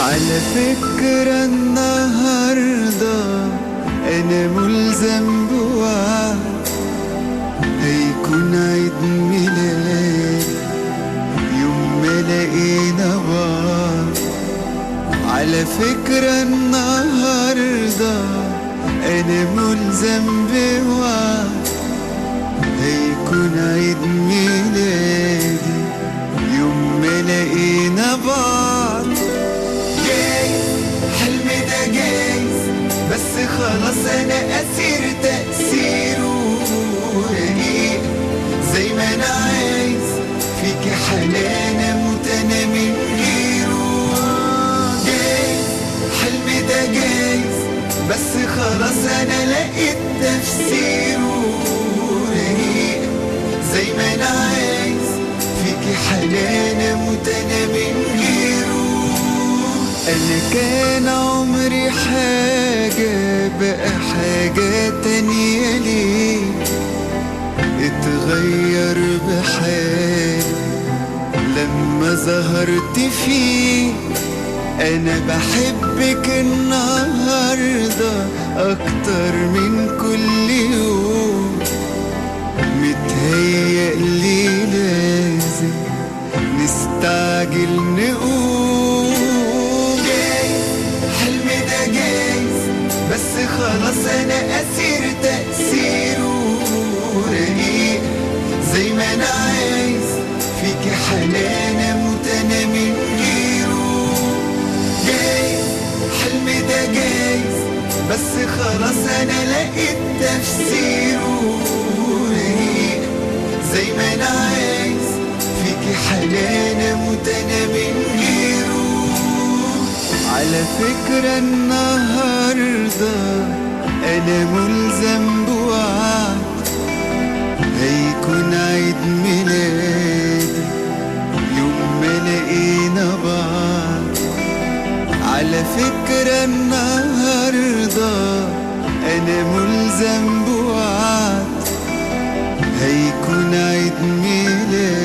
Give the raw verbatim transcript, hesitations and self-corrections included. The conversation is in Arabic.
على فكرة النهاردة أنا ملزم بوعد، هيكون عيد ميلاد يوم ما لقينا بعض. على فكرة النهاردة أنا ملزم بوعد، هيكون عيد ميلادي يوم ما لقينا بعض. حلمي ده جايز بس خلاص انا اسير تأثيره رقيق زي ما انا عايز فيكي حنان اموت انا من غيره. جايز حلمي ده جايز بس خلاص انا لقيت تفسيره رقيق زي ما انا عايز فيكي حنان اموت انا من غيره. أنا كان عمري حاجة بقى حاجة تانية ليه، اتغير بحالي لما ظهرت فيه. أنا بحبك النهاردة أكتر من كل يوم، متهيألي لازم نستعجل نقوم. بس خلاص انا اسير تأثيره رقيق زي ما انا عايز فيكي حنان اموت انا من غيره. جايز حلمي ده جايز بس خلاص انا لقيت تفسيره رقيق زي ما انا عايز فيكي حنان اموت انا من غيره. على فكرة النهاردة أنا ملزم بوعد، هيكون عيد ميلادي يوم ما لقينا بعض. على فكرة النهاردة أنا ملزم بوعد، هيكون عيد ميلادي